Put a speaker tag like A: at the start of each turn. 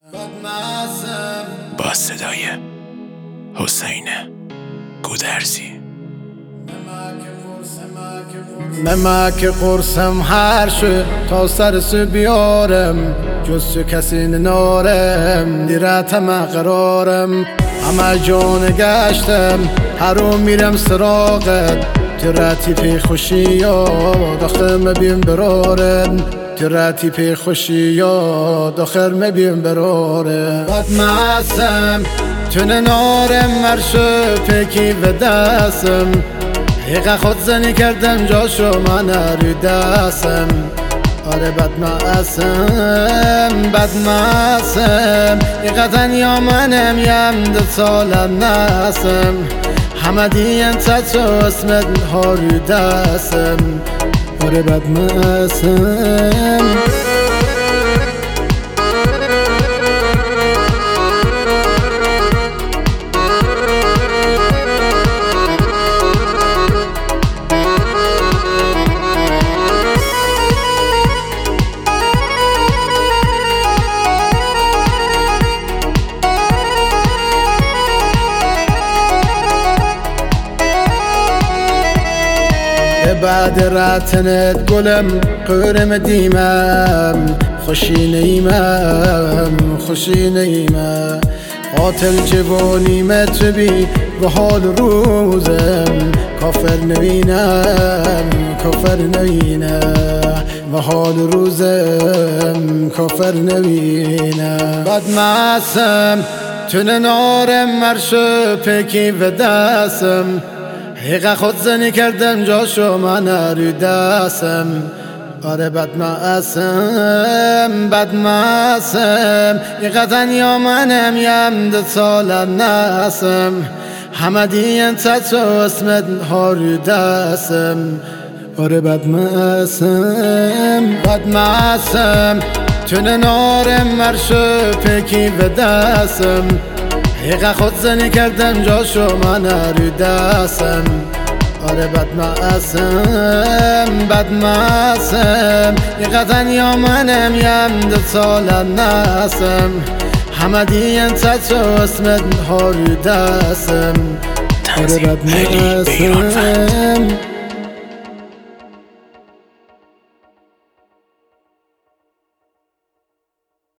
A: با صدای حسین گودرزی.
B: مما که قرصم هر شو تا سرس بیارم جز تو کسی نارم دیرتم قرارم همه جان گشتم هر رو میرم سراغت تو راتی پی خوشی یا داخل مبین برارم تو راتی پی خوشی یا داخل مبین برارم بد معصم تو نارم مرشو پیکی و دستم حقا خود زنی کردم جاشو من رو دستم آره بد معصم حقا تنیا منم یم 2 سالم نسم همه دیم تتو اسمت ها رو دستم آره بد معصم بعد رتنت گلم قرم دیمم خوشی نیمم قاتل جوانیم تو بی و حال روزم کافر نوینم و حال روزم کافر نوینم بد معصم تو نارم مرشو پیکی و دستم حقا خود زنی کردم جاشو من رو دستم آره بد معصم حقا تنیا منم یم 2 سالم نسم همه دیم تتو اسمت ها رو دستم آره بد معصم تو نارم مرشو پیکی و دستم حقا خود زنی کردم جاشو من رو دستم آره بد معصم حقا تنیا منم یم 2 سالم نسم همه دیم تتو اسمت ها رو دستم آره بد معصم